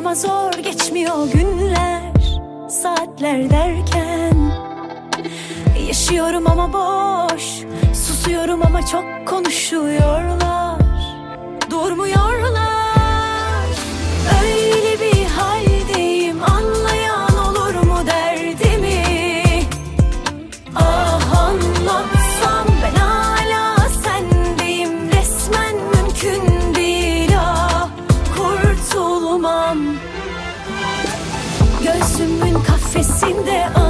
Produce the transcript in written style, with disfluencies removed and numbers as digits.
ama zor geçmiyor günler, saatler derken. Yaşıyorum ama boş, susuyorum ama çok konuşuyorlar, durmuyorlar. Öyle bir haldeyim, anlayan olur mu derdimi? Ah, anlatsam ben hala sendeyim, resmen mümkün değil, ah kurtulmam. Gözümün kafesinde